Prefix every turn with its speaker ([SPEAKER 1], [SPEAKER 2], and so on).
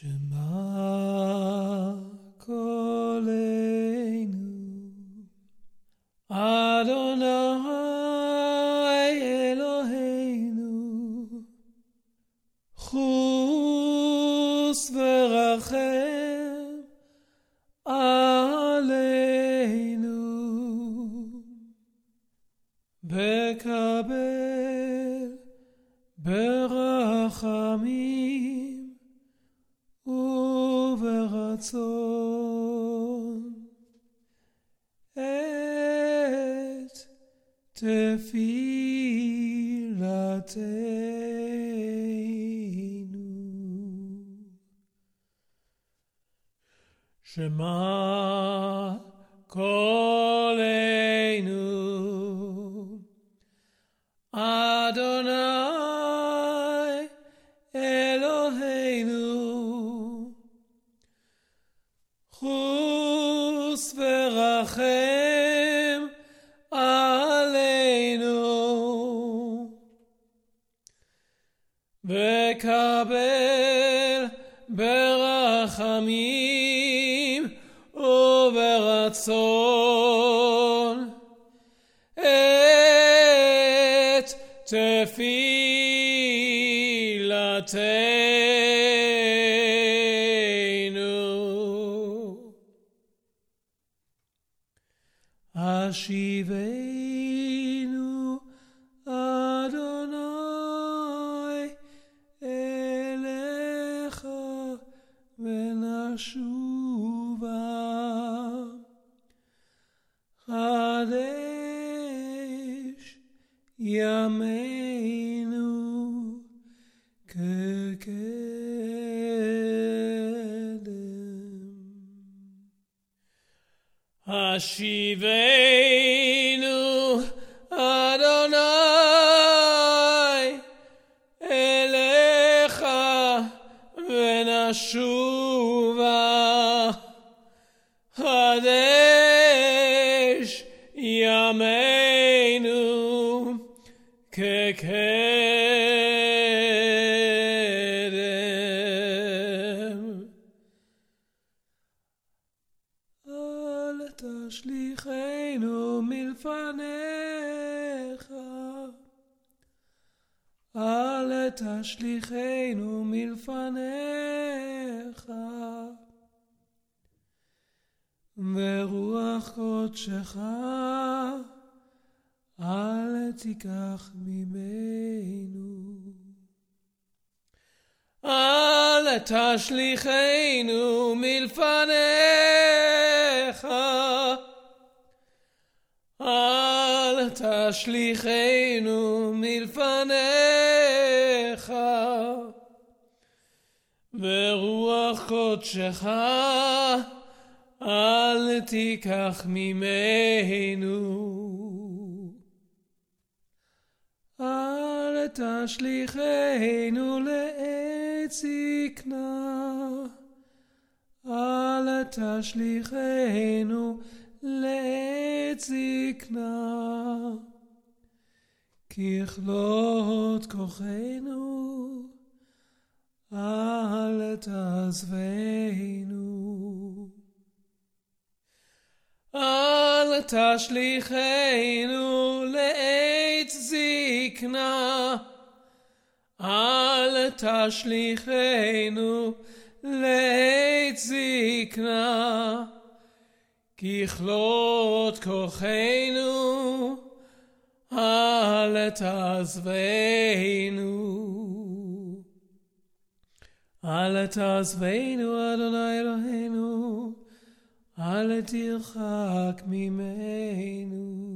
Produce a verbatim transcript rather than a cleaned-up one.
[SPEAKER 1] שמע קולנו, אדוני אלוהינו, חוס ורחם עלינו, בקבל ברחמים וברצון את תפילתנו. שמע קולנו, אדוני אלוהינו, חוס ורחם עלינו, וקבל ברחמים וברצון את תפילתנו. השיבנו אדוני אליך ונשובה, חדש ימינו כקדם. השיבנו אדוני אליך ונשובה, חדש ימינו כקדם. אל תשליכנו מלפניך, אל תשליכנו מלפניך, ורוח קודשך אל תיקח ממנו. אל תשליכנו מלפניך, אל תשליכנו מלפניך, ורוח קודשך אל תיקח ממנו. אל תשליכנו לעת זקנה, אל תשליכנו לעת זקנה, ככלות כוחנו אל תעזבנו. אל תשליכנו לעת זקנה, אל תשליכנו לעת זקנה, ככלות כוחנו אל תעזבנו. אל תעזבנו אדוני אלוהינו, אל תרחק ממנו.